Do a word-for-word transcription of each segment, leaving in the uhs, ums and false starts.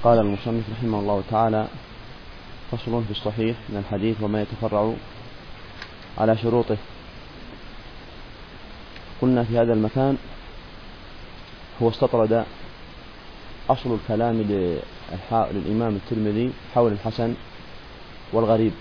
قال المصنف رحمه الله تعالى: فصل في الصحيح من الحديث وما يتفرع على شروطه. قلنا في هذا المكان هو استطرد أصل الكلام للإمام الترمذي حول الحسن والغريب،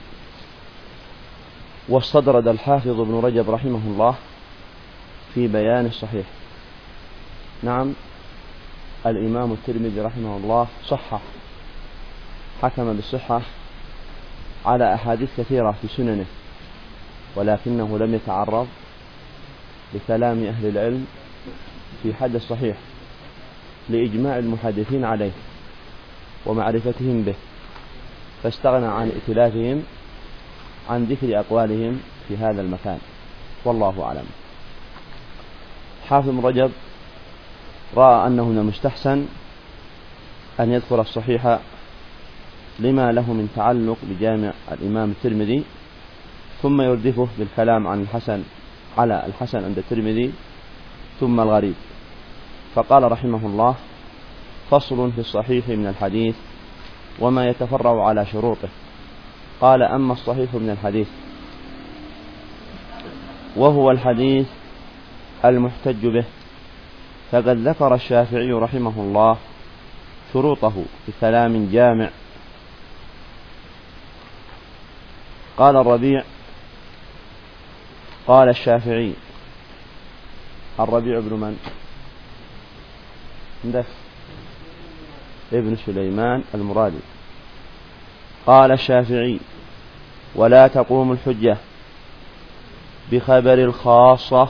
واستطرد الحافظ ابن رجب رحمه الله في بيان الصحيح. نعم، الإمام الترمذي رحمه الله صحح، حكم بالصحة على أحاديث كثيرة في سننه، ولكنه لم يتعرض لكلام أهل العلم في حد الصحيح لإجماع المحدثين عليه ومعرفتهم به، فاستغنى عن ائتلافهم عن ذكر أقوالهم في هذا المكان، والله أعلم. حافظ ابن رجب رأى أنه من المستحسن أن يذكر الصحيح لما له من تعلق بجامع الإمام الترمذي، ثم يردفه بالكلام عن الحسن على الحسن عند الترمذي، ثم الغريب. فقال رحمه الله: فصل في الصحيح من الحديث وما يتفرع على شروطه. قال: أما الصحيح من الحديث وهو الحديث المحتج به، فقد ذكر الشافعي رحمه الله شروطه بكلام جامع. قال الربيع: قال الشافعي. الربيع بن من؟ ده ابن سليمان المرادي. قال الشافعي: ولا تقوم الحجة بخبر الخاصة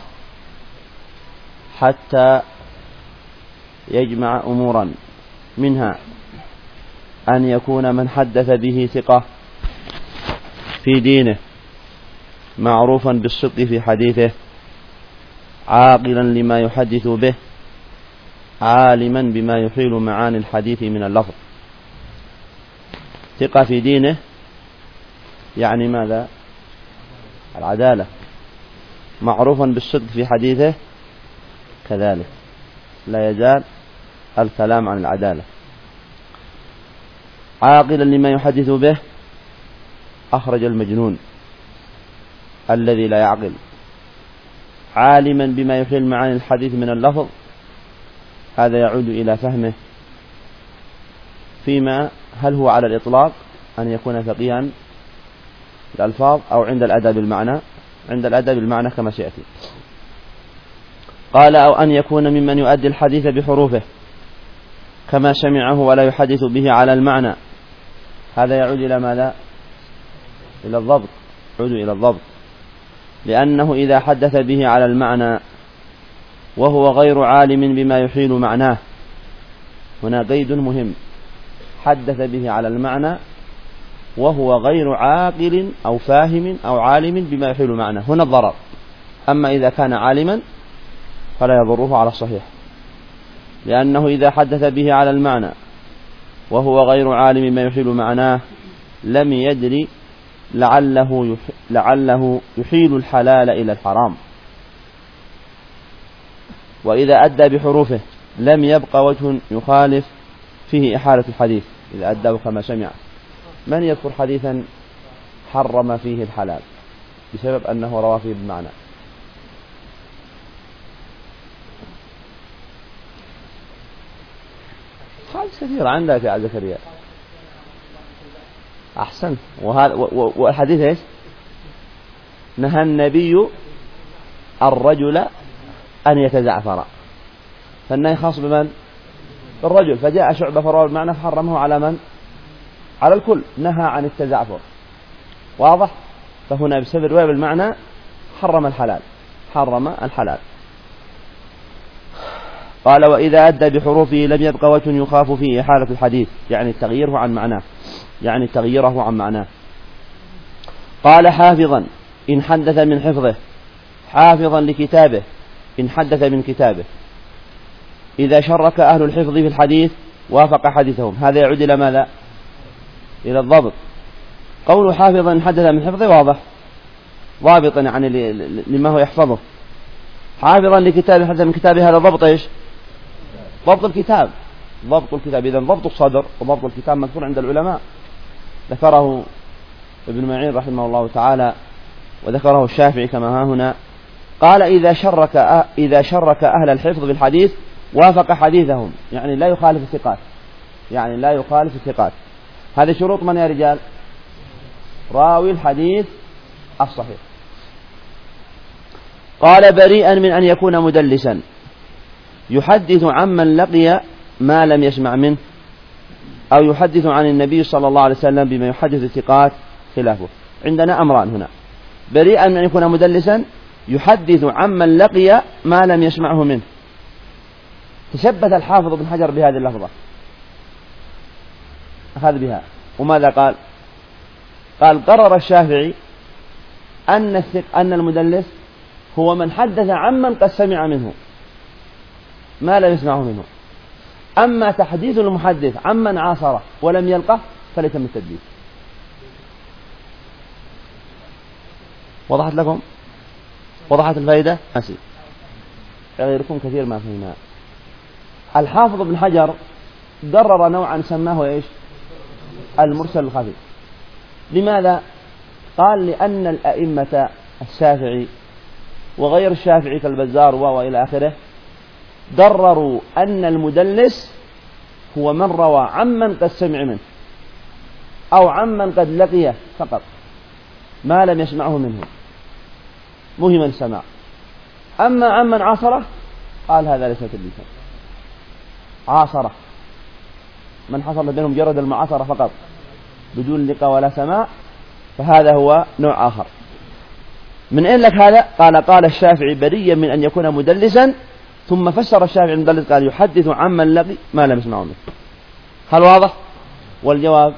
حتى يجمع أمورا، منها أن يكون من حدث به ثقة في دينه، معروفا بالصدق في حديثه، عاقلا لما يحدث به، عالما بما يحيل معاني الحديث من اللفظ. ثقة في دينه يعني ماذا؟ العدالة. معروفا بالصدق في حديثه كذلك، لا يزال الكلام عن العدالة. عاقلا لما يحدث به، أخرج المجنون الذي لا يعقل. عالما بما يحيل معاني الحديث من اللفظ، هذا يعود إلى فهمه فيما هل هو على الإطلاق أن يكون فقيها الألفاظ أو عند الأدب بالمعنى، عند الأدب بالمعنى كما سيأتي. قال: أو أن يكون ممن يؤدي الحديث بحروفه كما سمعه ولا يحدث به على المعنى، هذا يعود إلى ماذا؟ إلى الضبط، يعود إلى الضبط، لأنه إذا حدث به على المعنى وهو غير عالم بما يحيل معناه، هنا قيد مهم، حدث به على المعنى وهو غير عاقل أو فاهم أو عالم بما يحيل معناه، هنا الضرر. أما إذا كان عالما فلا يضره على الصحيح، لأنه إذا حدث به على المعنى وهو غير عالم بما يحيل معناه لم يدري لعله لعله يحيل الحلال إلى الحرام. وإذا أدى بحروفه لم يبقى وجه يخالف فيه إحالة الحديث إذا أداه كما سمع. من يذكر حديثا حرم فيه الحلال بسبب أنه روى فيه بمعنى؟ حديث كثير عندك يا زكريا. أحسن. وهذا والحديث إيش؟ نهى النبي الرجل أن يتزعفر، فالنهي خاص بمن؟ بالرجل. فجاء شعبة فروى المعنى فحرمه على من؟ على الكل، نهى عن التزعفر. واضح؟ فهنا بسبب الرواية بالمعنى حرم الحلال، حرم الحلال. قال: وإذا أدى بحروفه لم يبقى وجه يخاف فيه إحالة الحديث، يعني تغييره عن معناه، يعني تغييره عن معناه. قال: حافظا إن حدث من حفظه، حافظا لكتابه إن حدث من كتابه. إذا شرك أهل الحفظ في الحديث وافق حديثهم، هذا يعود إلى ماذا؟ إلى الضبط. قول حافظا إن حدث من حفظه واضح، ضابطا يعني لما هو يحفظه. حافظا لكتابه حدث من كتابه، هذا ضبط إيش؟ ضبط الكتاب. ضبط الكتاب. إذن ضبط الصدر وضبط الكتاب مذكور عند العلماء، ذكره ابن معين رحمه الله تعالى وذكره الشافعي كما ها هنا. قال إذا شرك إذا شرك أهل الحفظ بالحديث وافق حديثهم، يعني لا يخالف الثقات، يعني لا يخالف الثقات. هذه شروط من يا رجال؟ راوي الحديث الصحيح. قال بريئا من أن يكون مدلسا يحدث عمن لقي ما لم يسمع منه، أو يحدث عن النبي صلى الله عليه وسلم بما يحدث الثقات خلافه. عندنا أمران هنا: بريئا من أن يكون مدلسا يحدث عمن لقي ما لم يسمعه منه. تشبث الحافظ بن حجر بهذه اللفظة، أخذ بها، وماذا قال؟ قال قرر الشافعي أن الثق أن المدلس هو من حدث عمن قد سمع منه ما لم يسمعه منه. أما تحديث المحدث عمن عاصره ولم يلقه فليس من التدليس. وضحت لكم؟ وضحت الفائدة؟ أسي غيركم كثير ما فهمها. الحافظ بن حجر قرر نوعا سماه إيش؟ المرسل الخفي. لماذا؟ قال لأن الأئمة الشافعي وغير الشافعي كالبزار وإلى آخره قرروا أن المدلس هو من روى عمن قد سمع منه أو عمن قد لقيه فقط ما لم يسمعه منه مهم السماع. أما عمن عاصره قال هذا ليس تدليسا. عاصره من حصل بينهم مجرد المعاصرة فقط بدون لقاء ولا سماع فهذا هو نوع آخر. من أين لك هذا؟ قال قال الشافعي بريا من أن يكون مدلسا، ثم فسر الشافعي المدلس قال يحدث عمن لقي ما لم يسمعه منه. هل واضح؟ والجواب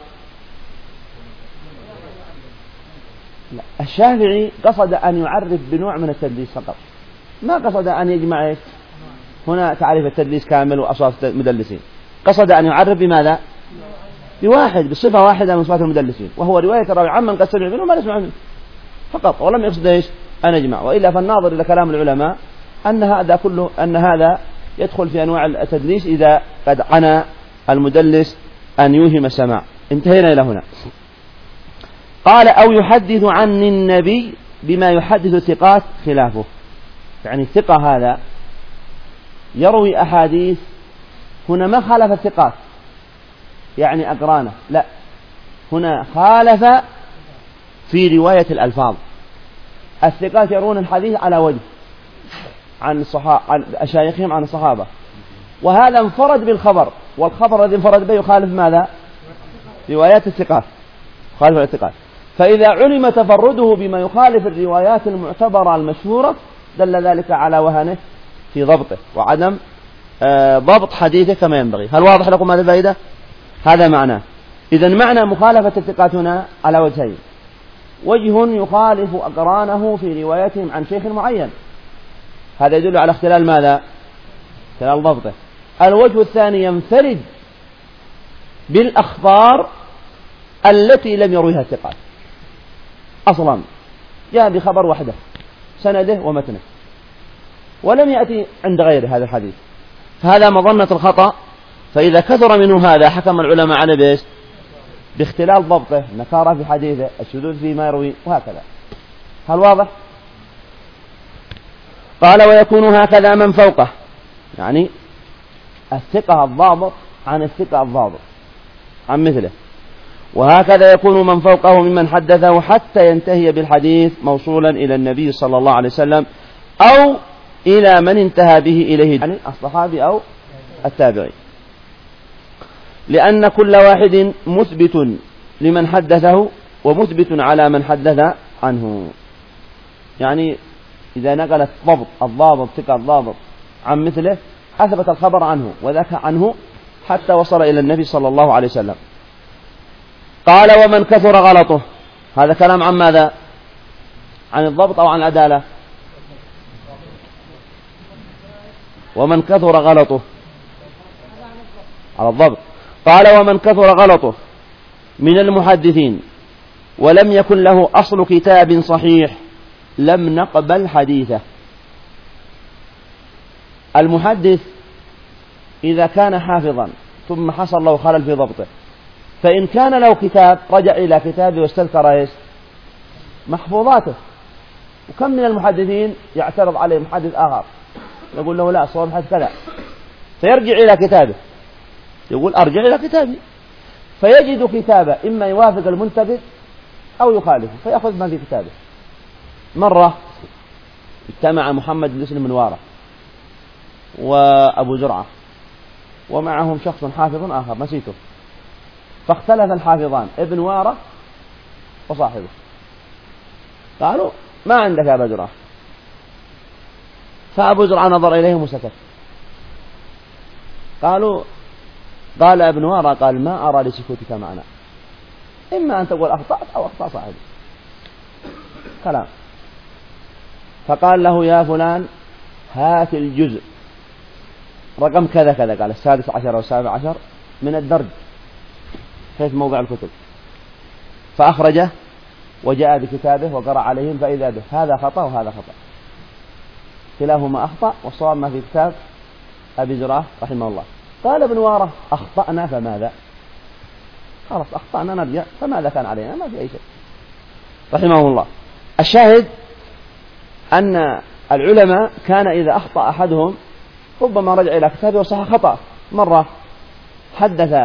لا. الشافعي قصد أن يعرف بنوع من التدليس فقط، ما قصد أن يجمع إيش؟ هنا تعريف التدليس كامل وأصواف المدلسين. قصد أن يعرف بماذا؟ بواحد، بصفة واحدة من صفات المدلسين، وهو رواية الراوي عمن قد سمع منه ما يسمع منه فقط، ولم يقصد إيش؟ أن يجمع. وإلا فالناظر إلى كلام العلماء أن هذا كله أن هذا يدخل في أنواع التدليس إذا قد عنى المدلس أن يوهم السماع. انتهينا إلى هنا. قال أو يحدث عن النبي بما يحدث الثقات خلافه، يعني الثقة هذا يروي أحاديث هنا ما خالف الثقات يعني أقرانه، لا، هنا خالف في رواية الألفاظ. الثقات يرون الحديث على وجه عن الصحابة عن أشايخهم عن الصحابة، وهذا انفرد بالخبر، والخبر الذي انفرد به يخالف ماذا؟ روايات الثقات، خالف الثقات. فإذا علم تفرده بما يخالف الروايات المعتبرة المشهورة دل ذلك على وهنه في ضبطه وعدم آه ضبط حديثه كما ينبغي. هل واضح لكم هذا الفائدة؟ هذا معناه. إذن معنى مخالفة الثقات هنا على وجهين: وجه يخالف أقرانه في روايتهم عن شيخ معين، هذا يدل على اختلال ماذا؟ اختلال ضبطه. الوجه الثاني ينفرد بالأخبار التي لم يرويها الثقات أصلا، جاء بخبر وحده سنده ومتنه ولم يأتي عند غيره هذا الحديث، فهذا مظنة الخطأ. فإذا كثر منه هذا حكم العلماء على بيش باختلال ضبطه، نكارة في حديثه، الشذوذ فيما يروي، وهكذا. هل واضح؟ قال ويكون هكذا من فوقه، يعني الثقة الضابط عن الثقة الضابط عن مثله، وهكذا يكون من فوقه ممن حدثه حتى ينتهي بالحديث موصولا إلى النبي صلى الله عليه وسلم أو إلى من انتهى به إليه، يعني الصحابي أو التابعي، لأن كل واحد مثبت لمن حدثه ومثبت على من حدث عنه. يعني إذا نقلت ضبط الضابط ثقة الضابط عن مثله أثبت الخبر عنه وذاك عنه حتى وصل إلى النبي صلى الله عليه وسلم. قال ومن كثر غلطه، هذا كلام عن ماذا؟ عن الضبط أو عن العدالة؟ ومن كثر غلطه على الضبط. قال ومن كثر غلطه من المحدثين ولم يكن له أصل كتاب صحيح لم نقبل حديثه. المحدث إذا كان حافظا ثم حصل له خلل في ضبطه، فإن كان له كتاب رجع إلى كتابه واستذكر إيش محفوظاته. وكم من المحدثين يعترض عليه محدث آخر يقول له لا صواب حدث كذا، فيرجع إلى كتابه يقول أرجع إلى كتابي، فيجد كتابه إما يوافق المنتبه أو يخالفه فيأخذ ما في كتابه. مرة اجتمع محمد بن مسلم منوارة وأبو زرعة ومعهم شخص حافظ آخر نسيته، فاختلف الحافظان ابن وارة وصاحبه، قالوا ما عندك يا أبا زرعة، فأبو زرعة نظر إليهم وسكت. قالوا قال ابن وارة قال ما أرى لسكوتك معنا، إما أن تقول أخطأت أو أخطأ صاحبي كلام. فقال له يا فلان هات الجزء رقم كذا كذا، قال السادس عشر والسابع عشر من الدرج حيث موضع الكتب، فأخرجه وجاء بكتابه وقرأ عليهم فإذا به هذا خطأ وهذا خطأ، كلاهما أخطأ والصواب ما في كتاب أبي زرعة رحمه الله. قال ابن وارة أخطأنا فماذا، خلاص أخطأنا نرجع فماذا كان علينا، ما في أي شيء رحمه الله. الشاهد أن العلماء كان إذا أخطأ أحدهم ربما رجع إلى كتابه وصح خطأ. مرة حدث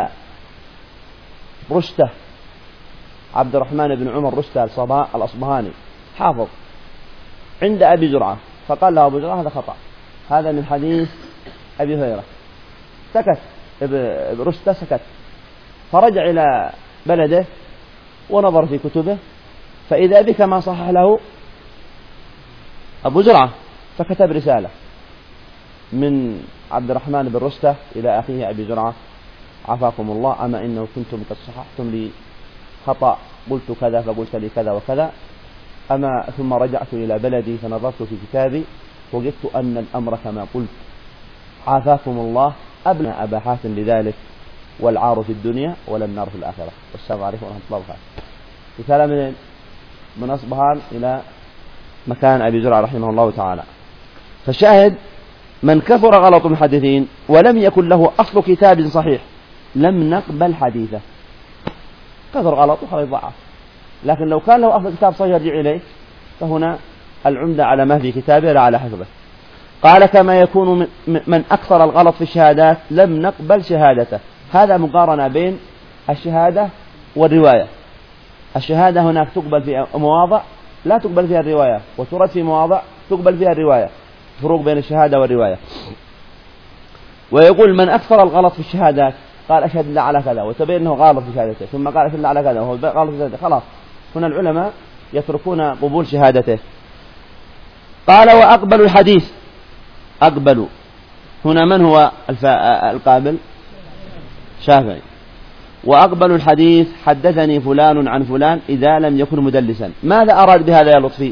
رشته عبد الرحمن بن عمر رشته الأصبهاني حافظ عند أبي زرعة، فقال له أبو زرعة هذا خطأ، هذا من حديث أبي هريرة. سكت رشته سكت، فرجع إلى بلده ونظر في كتبه فإذا بك ما صحح له أبو زرعة، فكتب رسالة من عبد الرحمن بن رشته إلى أخيه أبي زرعة عافاكم الله، أما إنه كنتم قد صححتم لي خطأ قلت كذا فقلت لي كذا وكذا، أما ثم رجعت إلى بلدي فنظرت في كتابي وجدت أن الأمر كما قلت، عافاكم الله أبنى أبا حاتم لذلك، والعار في الدنيا ولا النار في الآخرة. والسلام عليكم ورحمة الله وبركاته. رسالة من من أصبهان إلى مكان أبي زرعة رحمه الله تعالى. فالشاهد من كثر غلط المحدثين ولم يكن له أصل كتاب صحيح لم نقبل حديثه، كثر غلط وخلاص ضعف، لكن لو كان له أصل كتاب صحيح يرجع إليه فهنا العمدة على ما في كتابه لا على حفظه. قال كما يكون من أكثر الغلط في الشهادات لم نقبل شهادته. هذا مقارنة بين الشهادة والرواية. الشهادة هناك تقبل في مواضع لا تقبل فيها الرواية، وترد في مواضع تقبل فيها الرواية، فروق بين الشهادة والرواية. ويقول من أكثر الغلط في الشهادات قال أشهد الله على كذا وتبين أنه غلط في شهادته، ثم قال أشهد الله على كذا وهو غلط في شهادته، خلاص هنا العلماء يتركون قبول شهادته. قال وأقبل الحديث، أقبل هنا من هو القابل؟ شافعي. وأقبل الحديث حدثني فلان عن فلان إذا لم يكن مدلسا. ماذا أراد بهذا يا لطفي؟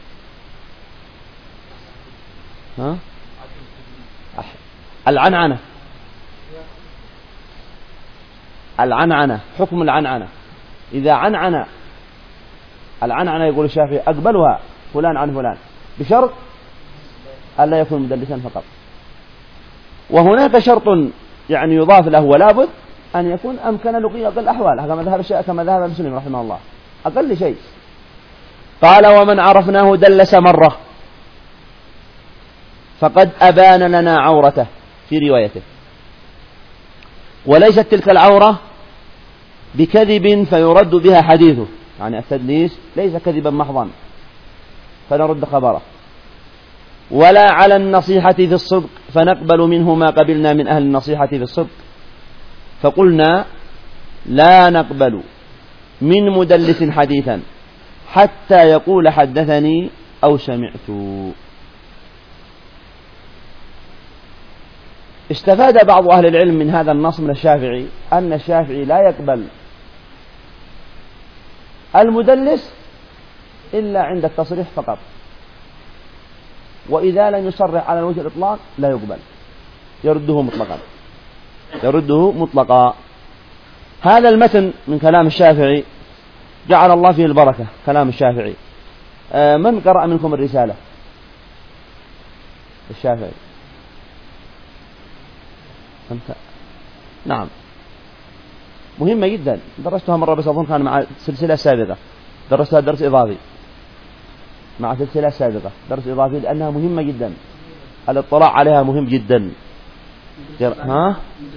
ها؟ العنعنة، العنعنة حكم العنعنة. إذا عنعنة العنعنة يقول الشافعي أقبلها فلان عن فلان بشرط ألا يكون مدلسا فقط. وهناك شرط يعني يضاف له ولا بد أن يكون أمكن لقي أقل الأحوال كما ذهب الشيخ كما ذهب مسلم رحمه الله أقل شيء. قال ومن عرفناه دلس مرة فقد أبان لنا عورته في روايته، وليست تلك العورة بكذب فيرد بها حديثه، يعني التدليس ليس كذبا محضا فنرد خبره، ولا على النصيحة في الصدق فنقبل منه ما قبلنا من أهل النصيحة في الصدق. فقلنا لا نقبل من مدلس حديثا حتى يقول حدثني أو سمعت. استفاد بعض أهل العلم من هذا النص من الشافعي أن الشافعي لا يقبل المدلس إلا عند التصريح فقط، وإذا لم يصرح على وجه الإطلاق لا يقبل، يرده مطلقا يرده مطلقا. هذا المتن من كلام الشافعي جعل الله فيه البركة، كلام الشافعي. آه من قرأ منكم الرسالة الشافعي؟ أنت نعم مهمة جدا، درستها مرة بس أظن كان مع سلسلة سابقة، درستها درس إضافي مع سلسلة سابقة درس إضافي لأنها مهمة جدا، الاطلاع عليها مهم جدا. ها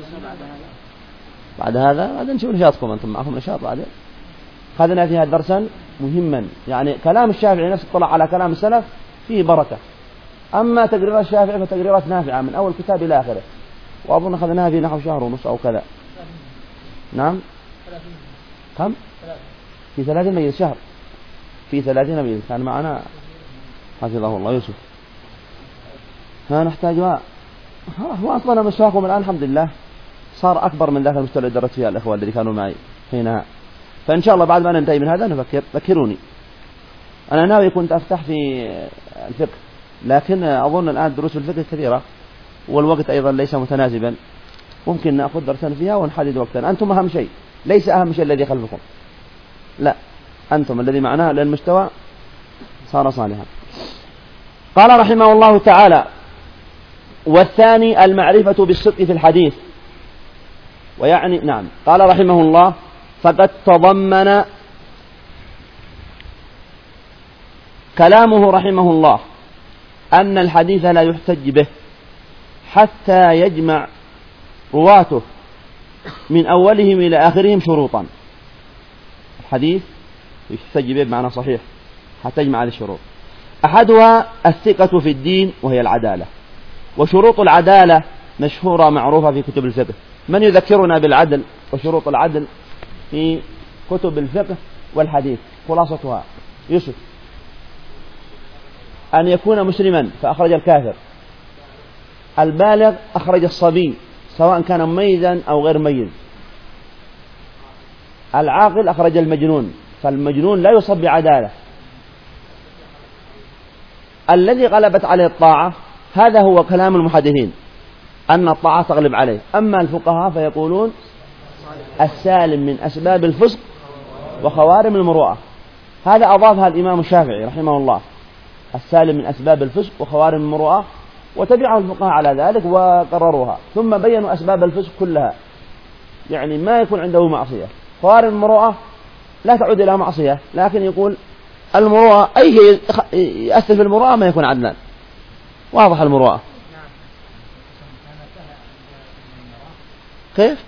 بعد هذا بعد نشوف نشاطكم، أنتم معكم نشاط بعدين. خذنا فيها درسا مهما، يعني كلام الشافعي نفسه اطلع على كلام السلف فيه بركة، أما تقريرات الشافعي فتقريرات نافعة من أول كتاب إلى آخره، وأظن أخذناها في نحو شهر ونص أو كذا. نعم كم؟ في ثلاثين مجلس شهر، في ثلاثين مجلس كان معنا حفظه الله يوسف. ها نحتاج ما هو أصلا مستواكم الآن الحمد لله صار أكبر من ذاك المستوى اللي درست فيها الأخوة الذي كانوا معي حينها، فإن شاء الله بعد ما ننتهي من هذا نفكر ذكروني. أنا ناوي كنت أفتح في الفقه، لكن أظن الآن دروس الفقه كثيرة والوقت أيضا ليس متناسبا، ممكن نأخذ درسا فيها ونحدد وقتا. أنتم أهم شيء، ليس أهم شيء الذي خلفكم، لا أنتم الذي معناه لأن المستوى صار صالحا. قال رحمه الله تعالى: والثاني المعرفة بالصدق في الحديث. ويعني نعم قال رحمه الله: فقد تضمن كلامه رحمه الله أن الحديث لا يحتج به حتى يجمع رواته من أولهم إلى آخرهم شروطا. الحديث يحتج به بمعنى صحيح حتى يجمع هذه الشروط. أحدها الثقة في الدين وهي العدالة، وشروط العدالة مشهورة معروفة في كتب الفقه. من يذكرنا بالعدل وشروط العدل في كتب الفقه والحديث؟ خلاصتها يوسف: أن يكون مسلما فأخرج الكافر، البالغ أخرج الصبي سواء كان مميزا أو غير مميز، العاقل أخرج المجنون، فالمجنون لا يصب بعدالة، الذي غلبت عليه الطاعة. هذا هو كلام المحدثين أن الطاعة تغلب عليه. أما الفقهاء فيقولون السالم من أسباب الفسق وخوارم المروءة. هذا أضافها الإمام الشافعي رحمه الله، السالم من أسباب الفسق وخوارم المروءة، وتبعه الفقهاء على ذلك وقرروها، ثم بينوا أسباب الفسق كلها، يعني ما يكون عنده معصية. خوارم المروءة لا تعود إلى معصية، لكن يقول المروءة أي يأثر في المروءة ما يكون عدلا. واضح المروءة كيف؟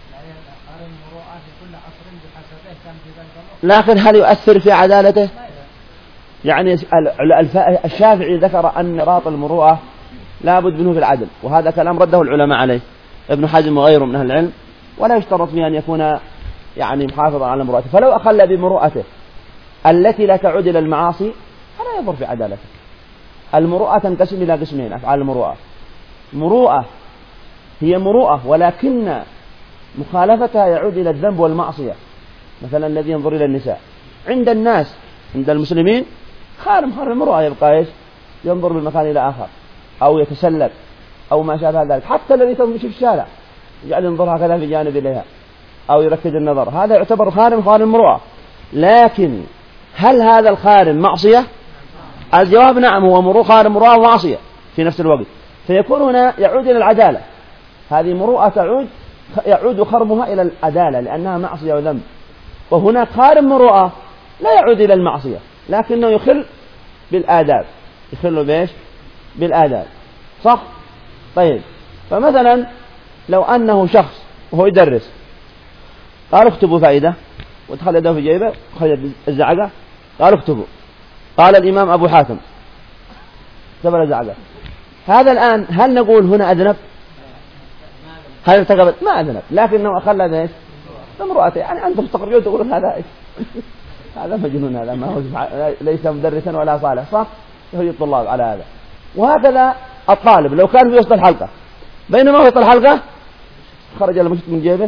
لكن هل يؤثر في عدالته؟ يعني الشافعي ذكر أن راط المروءة لا بد منه في العدل، وهذا كلام رده العلماء عليه، ابن حزم وغيره من أهل العلم، ولا يشترط فيه أن يكون يعني محافظا على مروءته. فلو أخل بمروءته التي لا تعود إلى المعاصي فلا يضر في عدالته. المروءة تنقسم إلى قسمين: أفعال المروءة، مروءة هي مروءة ولكن مخالفتها يعود إلى الذنب والمعصية، مثلا الذي ينظر إلى النساء عند الناس عند المسلمين خارم خارم المروءة، يبقى إيش؟ ينظر بالمكان إلى آخر أو يتسلل أو ما شابه ذلك. حتى الذي تمشي في الشارع يجعل ينظر هكذا في جانب إليها أو يركز النظر، هذا يعتبر خارم خارم المروءة. لكن هل هذا الخارم معصية؟ الجواب نعم، هو مروءة خارم مروءة ومعصية في نفس الوقت، فيكون هنا يعود إلى العدالة. هذه مروءة تعود يعود خرمها إلى العدالة لأنها معصية وذنب، وهناك خارم مروءة لا يعود إلى المعصية لكنه يخل بالآداب، يخل بإيش؟ بالآداب، صح؟ طيب، فمثلا لو أنه شخص وهو يدرس قال اكتبوا فائدة، ودخل يده في جيبه خرج الزعقة قال اكتبوا، قال الإمام أبو حاتم كتب الزعقة، هذا الآن هل نقول هنا أذنب؟ هل ارتكبت؟ ما أذنب، لكنه أخلى بإيش؟ بامرأته. يعني أنتم تخرجون تقولون هذا إيش؟ هذا مجنون، هذا ما هو ليس مدرسا ولا صالح، صح؟ يهدي الطلاب على هذا. وهكذا الطالب لو كان في وسط الحلقة بينما وسط الحلقة خرج المشط من جيبه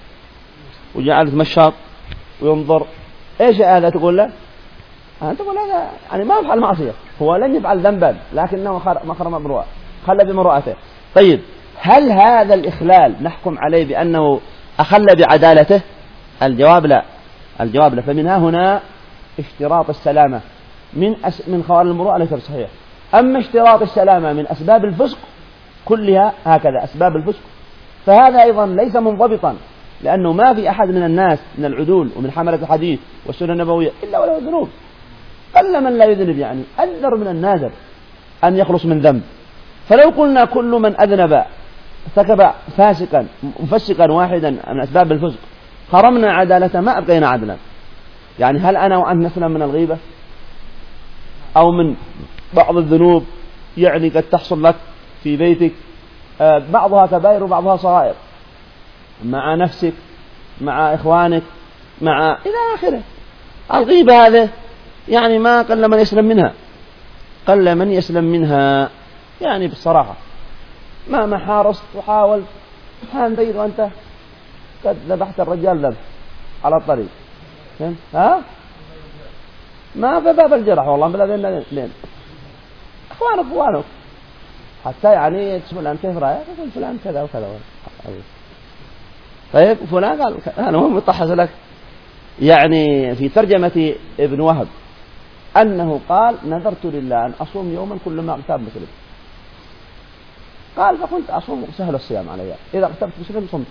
وجعل يتمشط وينظر، ايش هذا؟ تقول له أنت تقول هذا يعني ما يفعل معصية، هو لن يفعل ذنبا لكنه مخرم امرؤة خلى بمرؤته. طيب، هل هذا الإخلال نحكم عليه بأنه أخل بعدالته؟ الجواب لا، الجواب لا. فمنها هنا اشتراط السلامة من أس... من خوارم المروءة ليس صحيح. أما اشتراط السلامة من أسباب الفسق كلها هكذا، أسباب الفسق فهذا أيضا ليس منضبطا، لأنه ما في أحد من الناس من العدول ومن حملة الحديث والسنة النبوية إلا وله ذنوب، قل من لا يذنب، يعني أنذر من النادر أن يخلص من ذنب. فلو قلنا كل من أذنب ارتكب فاسقا مفسقا واحدا من أسباب الفسق حرمنا عدالته ما أبقينا عدلا. يعني هل أنا وأنت نسلم من الغيبة أو من بعض الذنوب يعني قد تحصل لك في بيتك، بعضها كبائر وبعضها صغائر، مع نفسك مع إخوانك مع إلى آخره. الغيبة هذه يعني ما قل من يسلم منها، قل من يسلم منها يعني بالصراحة. ما ما حارست وحاولت حان تجد وأنت قد ذبحت الرجال ذبح على الطريق، ها ما في باب الجرح والله بلا ذين لين أخوانك أخوانك حتى يعني تسأل عن كيف رأيك يقول فلان كذا وكذا. طيب فلان قال أنا هم متحز لك. يعني في ترجمة ابن وهب أنه قال نذرت لله أن أصوم يوما كل ما اغتاب مسلم. قال فكنت أصوم سهل الصيام علي، إذا اغتبت مسلم صمت.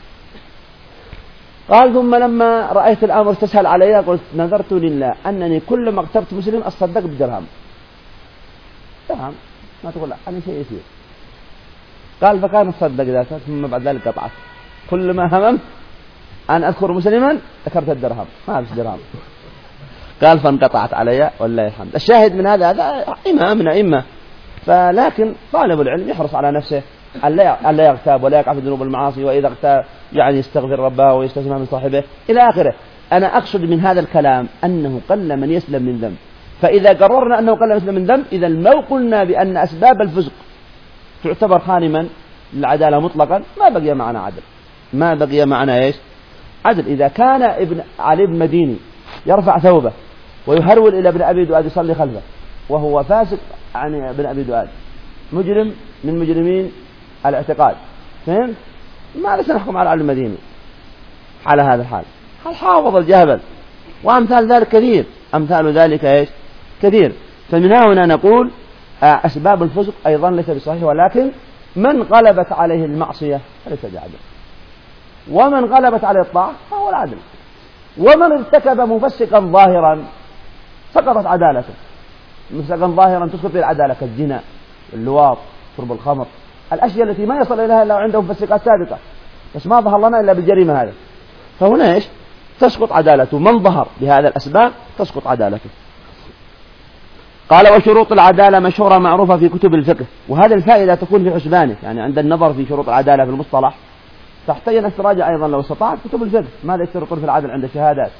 قال ثم لما رأيت الأمر تسهل علي قلت نذرت لله أنني كل ما اغتبت مسلم أصدق بدرهم. درهم ما تقول لا أنا شيء يسير. قال فكان أصدق ذاك ثم بعد ذلك قطعت، كل ما هممت أن أذكر مسلما ذكرت الدرهم ما بس درهم. قال فانقطعت علي والله الحمد. الشاهد من هذا هذا إمام من أئمة، فلكن طالب العلم يحرص على نفسه ألا يغتاب ولا يقع في ذنوب المعاصي، وإذا اغتاب يعني يستغفر ربه ويستسمع من صاحبه إلى آخره. أنا أقصد من هذا الكلام أنه قل من يسلم من ذنب. فإذا قررنا أنه قل من يسلم من ذنب إذا لو قلنا بأن أسباب الفسق تعتبر خانما للعدالة مطلقا ما بقي معنا عدل، ما بقي معنا إيش عدل. إذا كان ابن علي بن مديني يرفع ثوبه ويهرول إلى ابن أبي دؤاد يصلي خلفه وهو فاسق عن ابن أبي دؤاد مجرم من مجرمين الاعتقاد، فهم؟ ما سنحكم على علي المديني على هذا الحال. هل حافظ الجهبل وأمثال ذلك كثير، أمثال ذلك إيش كثير. فمن هنا نقول أسباب الفسق أيضا ليس بصحيح، ولكن من غلبت عليه المعصية فليس بعدل، ومن غلبت عليه الطاعة فهو العدل. ومن ارتكب مفسقا ظاهرا سقطت عدالته. مفسقا ظاهرا تسقط في العدالة كالزنا اللواط شرب الخمر، الأشياء التي ما يصل إليها إلا عنده مفسقات سابقة بس ما ظهر لنا إلا بالجريمة هذه، فهنا إيش تسقط عدالته. من ظهر بهذا الأسباب تسقط عدالته. قال وشروط العدالة مشهورة معروفة في كتب الفقه، وهذه الفائدة تكون في حسبانه. يعني عند النظر في شروط العدالة في المصطلح تحتاج أن تراجع أيضا لو استطعت كتب الفقه ماذا يشترطون في العدل عند الشهادات.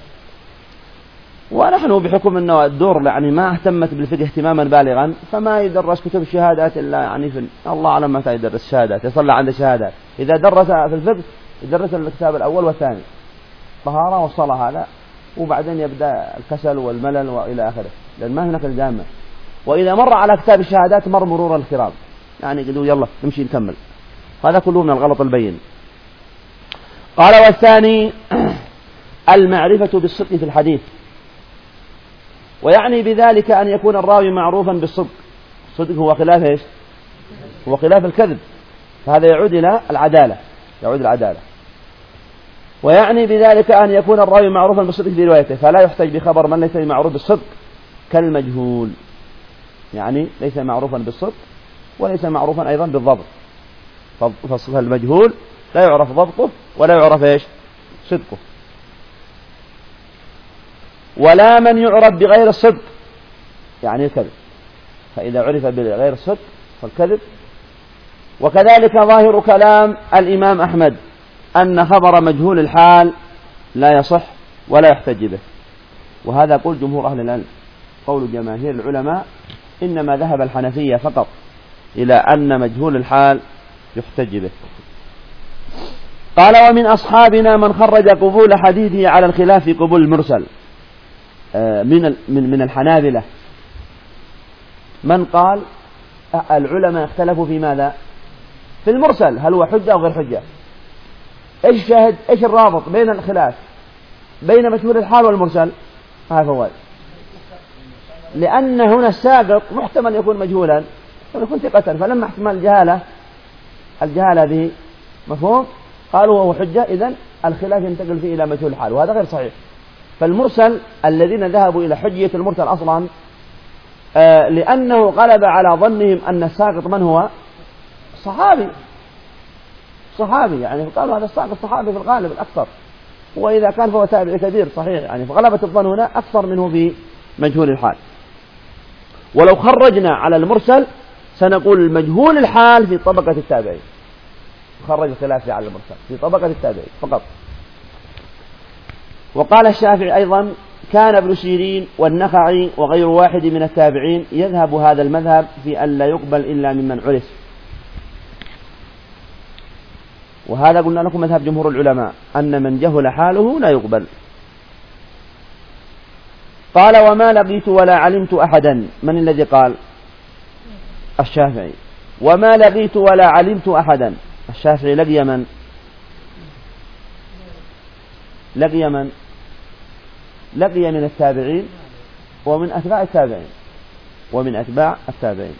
ونحن بحكم أنه الدور يعني ما اهتمت بالفقه اهتماما بالغا فما يدرس كتب الشهادات إلا يعني في الله أعلم متى يدرس الشهادات، يصلى عند الشهادات. إذا درس في الفقه يدرس الكتاب الأول والثاني طهارة والصلاة هذا، وبعدين يبدأ الكسل والملل وإلى آخره لأن ما هناك الجامع. وإذا مر على كتاب الشهادات مر مرور الكرام، يعني قالوا يلا نمشي نكمل. هذا كله من الغلط البين. قال والثاني المعرفة بالصدق في الحديث، ويعني بذلك أن يكون الراوي معروفا بالصدق. الصدق هو خلاف إيش؟ هو خلاف الكذب، فهذا يعود إلى العدالة، يعود العدالة. ويعني بذلك أن يكون الراوي معروفا بالصدق في روايته، فلا يحتج بخبر من ليس معروف بالصدق كالمجهول، يعني ليس معروفا بالصدق وليس معروفا أيضا بالضبط. فالمجهول لا يعرف ضبطه ولا يعرف إيش صدقه. ولا من يعرف بغير الصدق يعني الكذب، فإذا عرف بغير الصدق فالكذب. وكذلك ظاهر كلام الإمام أحمد أن خبر مجهول الحال لا يصح ولا يحتج به، وهذا قول جمهور أهل العلم. قول جماهير العلماء إنما ذهب الحنفية فقط إلى أن مجهول الحال يحتج به. قال ومن أصحابنا من خرج قبول حديثه على الخلاف في قبول المرسل من من الحنابلة. من قال العلماء اختلفوا في ماذا؟ في المرسل هل هو حجة أو غير حجة؟ إيش شاهد إيش الرابط بين الخلاف بين مجهول الحال والمرسل؟ هذا فوائد. لأن هنا الساقط محتمل يكون مجهولا ويكون ثقة، فلما احتمال الجهالة الجهالة به مفهوم؟ قالوا وهو حجة، إذن الخلاف ينتقل فيه إلى مجهول الحال، وهذا غير صحيح. فالمرسل الذين ذهبوا إلى حجية المرسل أصلا آه لأنه غلب على ظنهم أن الساقط من هو؟ صحابي صحابي يعني، قالوا هذا الساقط صحابي في الغالب الأكثر، وإذا كان فهو تابعي كبير صحيح يعني، فغلبة الظن هنا أكثر منه في مجهول الحال. ولو خرجنا على المرسل سنقول مجهول الحال في طبقة التابعين، خرج الخلاف على المرسل في طبقة التابعين فقط. وقال الشافعي أيضا كان ابن سيرين والنخعي وغير واحد من التابعين يذهب هذا المذهب في أن لا يقبل إلا ممن عرف، وهذا قلنا لكم مذهب جمهور العلماء أن من جهل حاله لا يقبل. قال وما لقيت ولا علمت أحدا، من الذي قال؟ الشافعي. وما لقيت ولا علمت أحدا، الشافعي لقي من؟ لقي من؟ لقي من التابعين ومن أتباع التابعين ومن أتباع التابعين.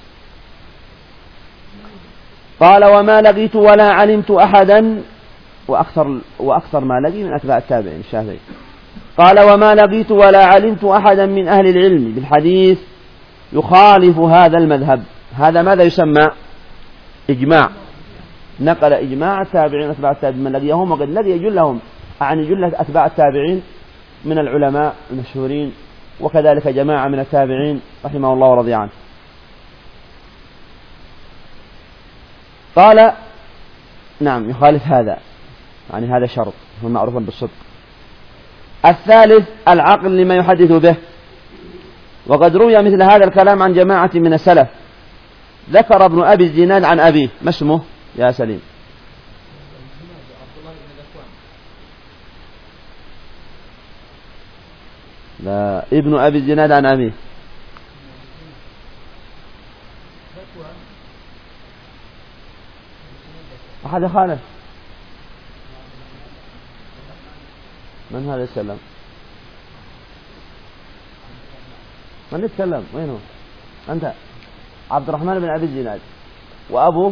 قال وما لقيت ولا علمت أحدا، وأكثر, وأكثر ما لقي من أتباع التابعين الشافعي. قال وما لقيت ولا علمت أحدا من أهل العلم بالحديث يخالف هذا المذهب. هذا ماذا يسمى؟ إجماع، نقل إجماع التابعين أتباع التابعين من لقيهم، وقد لقي جلهم عن جلة أتباع التابعين من العلماء المشهورين، وكذلك جماعة من التابعين رحمه الله ورضي عنه. قال نعم يخالف هذا، يعني هذا شرط هو معروف بالصدق. الثالث العقل لما يحدث به، وقد روي مثل هذا الكلام عن جماعة من السلف. ذكر ابن أبي الزناد عن أبيه، ما اسمه يا سليم؟ لا، ابن أبي الزناد عن أبيه. أحد خالف؟ من هذا يتكلم؟ من يتكلم؟ وين هو؟ أنت عبد الرحمن بن أبي الزناد، وأبوه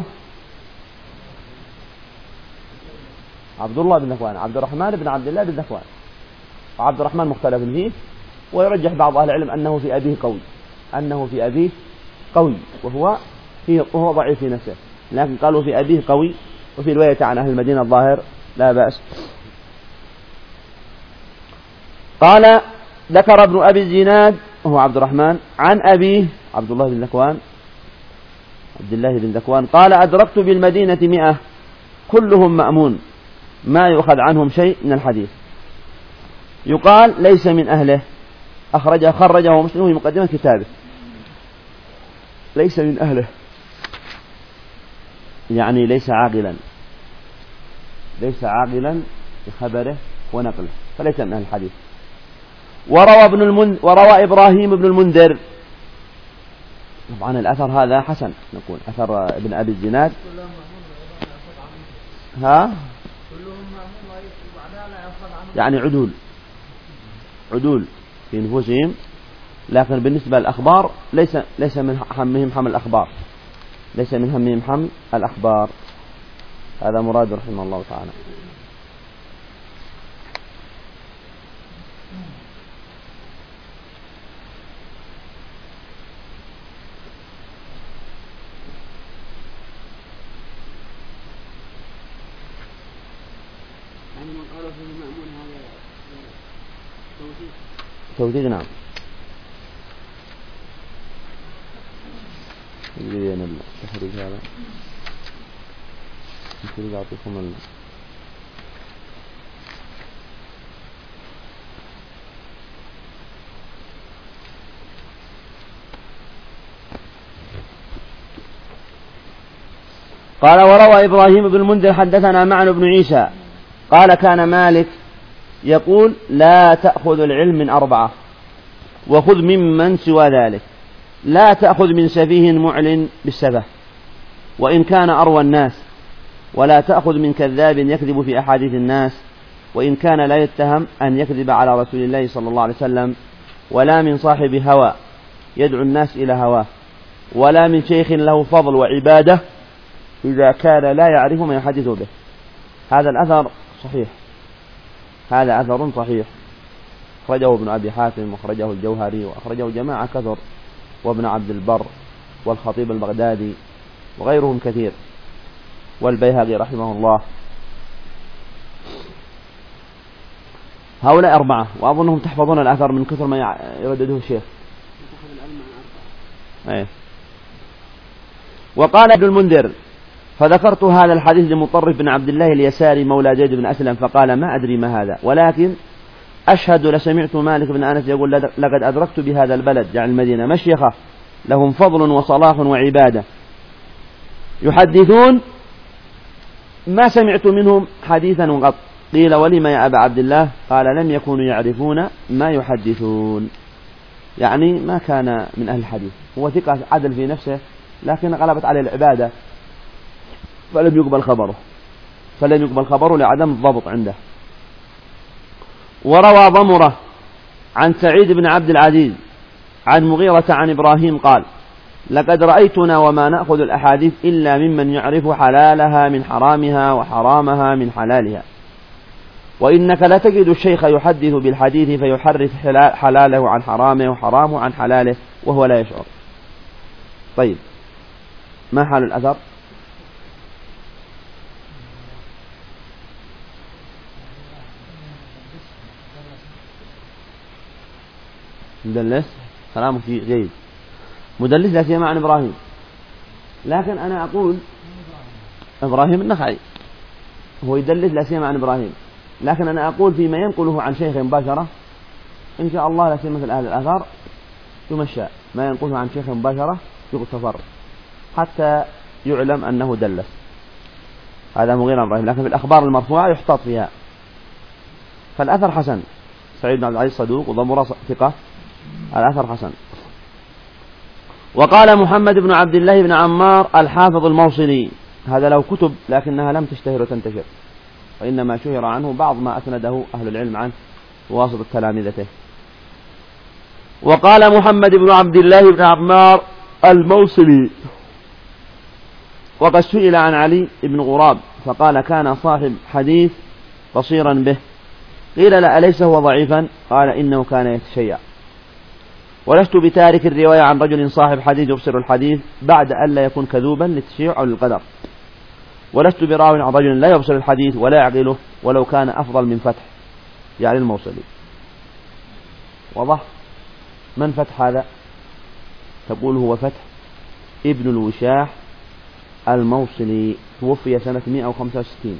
عبد الله بن ذكوان، عبد الرحمن بن عبد الله بن ذكوان. وعبد الرحمن مختلف فيه، ويرجح بعض أهل العلم أنه في أبيه قوي، أنه في أبيه قوي وهو فيه وهو ضعيف في نفسه، لكن قالوا في أبيه قوي، وفي رواية عن أهل المدينة الظاهر لا بأس. قال ذكر ابن أبي الزناد وهو عبد الرحمن عن أبيه عبد الله بن ذكوان عبد الله بن ذكوان قال أدركت بالمدينة مئة كلهم مأمون ما يؤخذ عنهم شيء من الحديث. يقال ليس من أهله، أخرجه خرجه مسلم في مقدمة كتابه. ليس من أهله يعني ليس عاقلا، ليس عاقلا بخبره ونقله، فليس من أهل الحديث. وروى ابن المنذر وروى إبراهيم بن المنذر، طبعا الأثر هذا حسن، نقول أثر ابن أبي الزناد ها يعني عدول عدول في نفوسهم، لكن بالنسبة للأخبار ليس ليس من همهم حمل الأخبار، ليس من همهم حمل الأخبار. هذا مراد رحمه الله تعالى. توثيق نعم. يجري أنا التحريك هذا يمكن أعطيكم ال... قال وروى إبراهيم بن المنذر حدثنا معن بن عيسى قال كان مالك يقول لا تأخذ العلم من أربعة وخذ ممن سوى ذلك، لا تأخذ من سفيه معلن بالسفه وإن كان أروى الناس، ولا تأخذ من كذاب يكذب في أحاديث الناس وإن كان لا يتهم أن يكذب على رسول الله صلى الله عليه وسلم، ولا من صاحب هوى يدعو الناس إلى هواه، ولا من شيخ له فضل وعبادة إذا كان لا يعرف ما يحدث به. هذا الأثر صحيح، هذا أثر صحيح، أخرجه ابن أبي حاتم وأخرجه الجوهري وأخرجه جماعة كثر، وابن عبد البر والخطيب البغدادي وغيرهم كثير، والبيهقي رحمه الله. هؤلاء أربعة، وأظنهم تحفظون الأثر من كثر ما يردده الشيخ. أيه. وقال ابن المنذر: فذكرت هذا الحديث لمطرف بن عبد الله اليساري مولى زيد بن أسلم فقال: ما أدري ما هذا، ولكن أشهد لسمعت مالك بن أنس يقول: لقد أدركت بهذا البلد يعني المدينة مشيخة لهم فضل وصلاح وعبادة يحدثون ما سمعت منهم حديثا قط. قيل: ولما يا أبا عبد الله؟ قال: لم يكونوا يعرفون ما يحدثون، يعني ما كان من أهل الحديث، هو ثقة عدل في نفسه لكن غلبت عليه العبادة فلم يقبل خبره فلم يقبل خبره لعدم الضبط عنده. وروى ضمرة عن سعيد بن عبد العزيز عن مغيرة عن إبراهيم قال: لقد رأيتنا وما نأخذ الأحاديث إلا ممن يعرف حلالها من حرامها وحرامها من حلالها، وإنك لا تجد الشيخ يحدث بالحديث فيحرف حلاله عن حرامه وحرامه عن حلاله وهو لا يشعر. طيب، ما حال الأثر؟ مدلس، كلامه فيه جيد، مدلس لا سيما عن إبراهيم، لكن أنا أقول إبراهيم النخعي هو يدلس لا سيما عن إبراهيم، لكن أنا أقول فيما ينقله عن شيخ مباشرة إن شاء الله لا سيما مثل أهل الآثار يمشى، ما ينقله عن شيخ مباشرة يغتفر حتى يعلم أنه دلس. هذا مغير عن إبراهيم، لكن في الأخبار المرفوعة يحتاط فيها. فالأثر حسن، سعيد بن عبد العزيز صدوق وضمرة ثقة، الأثر حسن. وقال محمد بن عبد الله بن عمار الحافظ الموصلي: هذا له كتب لكنها لم تشتهر وتنتشر، وإنما شهر عنه بعض ما أسنده أهل العلم عنه وواسطة تلامذته. وقال محمد بن عبد الله بن عمار الموصلي: وقد سئل عن علي بن غراب فقال: كان صاحب حديث بصيرا به. قيل: لا، أليس هو ضعيفا؟ قال: إنه كان يتشيع. ولست بتارك الرواية عن رجل صاحب حديث يبصر الحديث بعد أن لا يكون كذوبا للتشيع أو للقدر. ولست براو عن رجل لا يبصر الحديث ولا يعقله ولو كان أفضل من فتح، يعني الموصلي. واضح؟ من فتح هذا؟ تقول هو فتح ابن الوشاح الموصلي، توفي سنة مئة وخمسة وستين،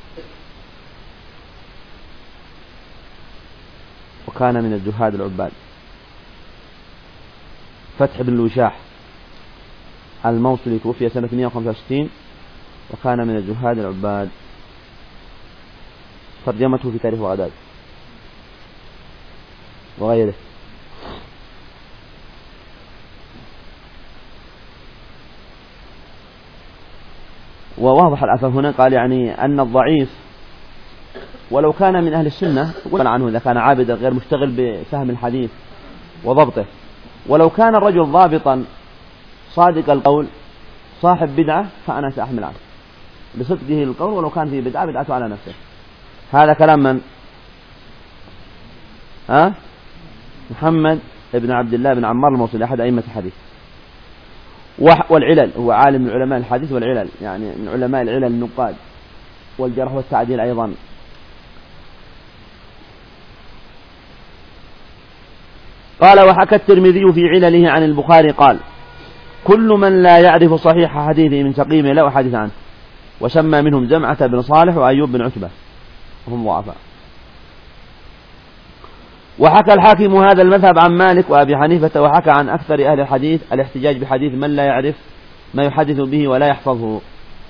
وكان من الزهاد العباد. فتح بن الوشاح الموصلي توفي سنة مئة وخمسة وستين وكان من الزهاد العباد. ترجمته في تاريخ بغداد وغيره. وواضح الأثر هنا، قال يعني أن الضعيف ولو كان من أهل السنة يقول عنه إذا كان عابدا غير مشتغل بفهم الحديث وضبطه، ولو كان الرجل ضابطا صادق القول صاحب بدعة فأنا سأحمل عنه بصدقه القول، ولو كان فيه بدعة بدعته على نفسه. هذا كلام من؟ ها؟ محمد بن عبد الله بن عمار الموصلي، أحد أئمة الحديث. والعلل، هو عالم من علماء الحديث والعلل، يعني من علماء العلل النقاد والجرح والتعديل أيضا. قال: وحكى الترمذي في علله عن البخاري قال: كل من لا يعرف صحيح حديثه من سقيمه لا أحاديث عنه، وسمى منهم جمعة بن صالح وأيوب بن عتبة وهم ضعفاء. وحكى الحاكم هذا المذهب عن مالك وأبي حنيفة، وحكى عن أكثر أهل الحديث الاحتجاج بحديث من لا يعرف ما يحدث به ولا يحفظه.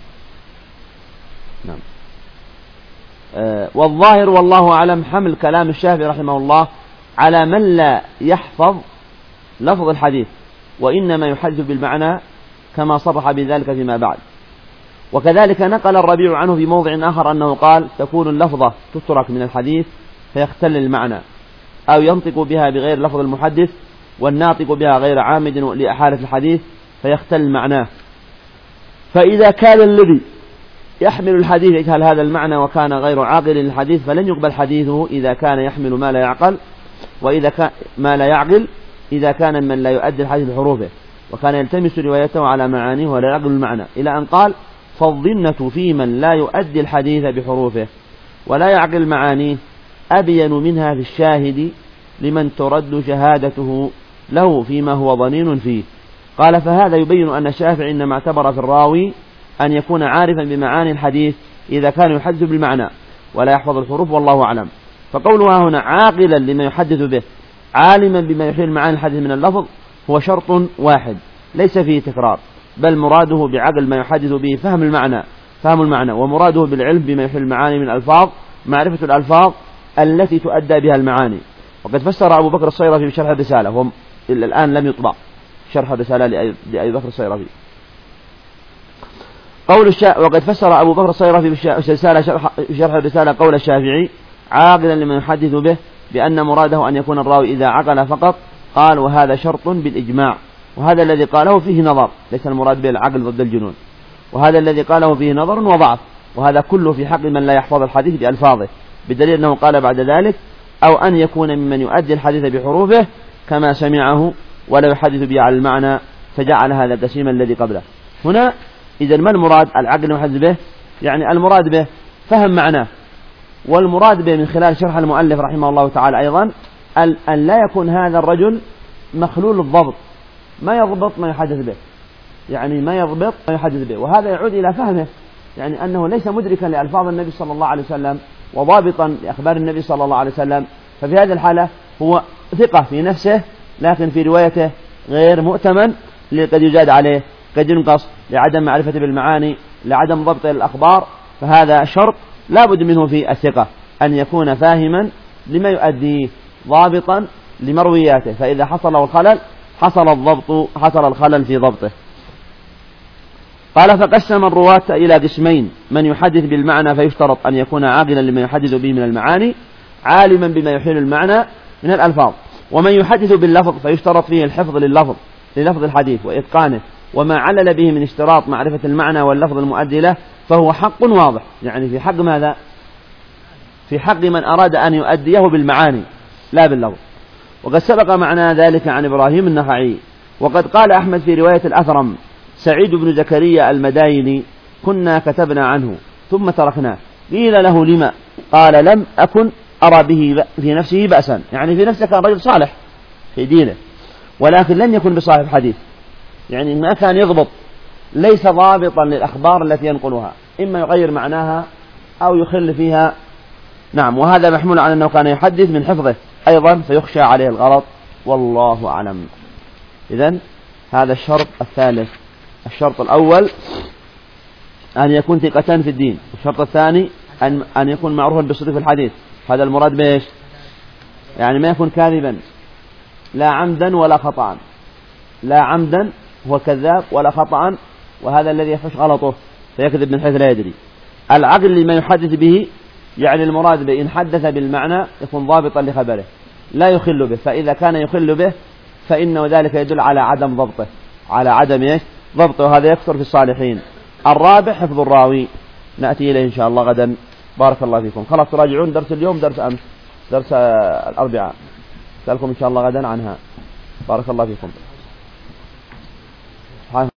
نعم. آه والظاهر والله أعلم حمل كلام الشافعي رحمه الله على من لا يحفظ لفظ الحديث وإنما يحدث بالمعنى، كما صرح بذلك فيما بعد. وكذلك نقل الربيع عنه في موضع آخر أنه قال: تكون اللفظة تترك من الحديث فيختل المعنى، أو ينطق بها بغير لفظ المحدث والناطق بها غير عامد لأحالة الحديث فيختل معناه. فإذا كان الذي يحمل الحديث يجهل هذا المعنى وكان غير عاقل للحديث فلن يقبل حديثه إذا كان يحمل ما لا يعقل، وإذا كان ما لا يعقل إذا كان من لا يؤدي الحديث بحروفه وكان يلتمس روايته على معانيه ولا يعقل المعنى، إلى أن قال فالظنة في من لا يؤدي الحديث بحروفه ولا يعقل معانيه أبين منها في الشاهد لمن ترد شهادته له فيما هو ظنين فيه. قال فهذا يبين أن الشافعي إنما اعتبر في الراوي أن يكون عارفا بمعاني الحديث إذا كان يحدث بالمعنى ولا يحفظ الحروف، والله أعلم. فقولها هنا عاقلا لما يحدث به عالما بما يحيل معاني الحديث من اللفظ هو شرط واحد ليس فيه تكرار، بل مراده بعقل ما يحدث به فهم المعنى فهم المعنى ومراده بالعلم بما يحيل المعاني من الألفاظ معرفة الألفاظ التي تؤدى بها المعاني. وقد فسر أبو بكر الصيرفي بشرح الرسالة، وهم الآن لم يطبع شرح الرسالة لأبي بكر الصيرفي. قول الشا... وقد فسر أبو بكر الصيرفي بشرح شرح الرسالة قول الشافعي عاقلا لمن يحدث به بأن مراده أن يكون الراوي إذا عقل فقط. قال وهذا شرط بالإجماع، وهذا الذي قاله فيه نظر، ليس المراد به العقل ضد الجنون، وهذا الذي قاله فيه نظر وضعف، وهذا كله في حق من لا يحفظ الحديث بألفاظه، بدليل أنه قال بعد ذلك أو أن يكون ممن يؤدي الحديث بحروفه كما سمعه ولا يحدث به على المعنى، فجعل هذا قسيما الذي قبله. هنا إذا ما المراد العقل يحدث به؟ يعني المراد به فهم معناه، والمراد به من خلال شرح المؤلف رحمه الله تعالى أيضا أن لا يكون هذا الرجل مخلول الضبط، ما يضبط ما يحدث به، يعني ما يضبط ما يحدث به، وهذا يعود إلى فهمه، يعني أنه ليس مدركا لألفاظ النبي صلى الله عليه وسلم وضابطا لأخبار النبي صلى الله عليه وسلم. ففي هذه الحالة هو ثقة في نفسه لكن في روايته غير مؤتمن، قد يجاد عليه، قد ينقص لعدم معرفة بالمعاني، لعدم ضبط الأخبار. فهذا شرط لا بد منه في الثقة، أن يكون فاهما لما يؤديه ضابطا لمروياته، فإذا حصل الخلل حصل الضبط حصل الخلل في ضبطه. قال فقسم الرواة إلى قسمين: من يحدث بالمعنى فيشترط أن يكون عاقلا لما يحدث به من المعاني عالما بما يحيل المعنى من الألفاظ، ومن يحدث باللفظ فيشترط فيه الحفظ لللفظ للفظ الحديث وإتقانه، وما علل به من اشتراط معرفة المعنى واللفظ المؤدي له فهو حق واضح، يعني في حق ماذا؟ في حق من أراد أن يؤديه بالمعاني لا باللفظ. وقد سبق معنى ذلك عن إبراهيم النخعي. وقد قال أحمد في رواية الأثرم: سعيد بن زكريا المدايني كنا كتبنا عنه ثم تركناه، قيل له لما؟ قال لم أكن أرى به في نفسه بأسا، يعني في نفسه كان رجل صالح في دينه ولكن لم يكن بصاحب حديث، يعني ما كان يضبط، ليس ضابطا للأخبار التي ينقلها، إما يغير معناها أو يخل فيها. نعم، وهذا محمول على أنه كان يحدث من حفظه أيضا فيخشى عليه الغلط، والله أعلم. إذن هذا الشرط الثالث. الشرط الأول أن يكون ثقة في الدين، الشرط الثاني أن أن يكون معروفا بصدق الحديث. هذا المراد بإيش؟ يعني ما يكون كاذبا، لا عمدا ولا خطأ، لا عمدا هو كذاب ولا خطأ، وهذا الذي يفش غلطه فيكذب من حيث لا يدري. العقل لما يحدث به، يعني المراد به إن حدث بالمعنى يكون ضابطا لخبره لا يخل به، فإذا كان يخل به فإنه ذلك يدل على عدم ضبطه على عدم إيش؟ ضبطه، وهذا يكثر في الصالحين. الرابع حفظ الراوي، نأتي إليه إن شاء الله غدا. بارك الله فيكم. خلاص تراجعون درس اليوم، درس أمس، درس الأربعاء، سألكم إن شاء الله غدا عنها. بارك الله فيكم.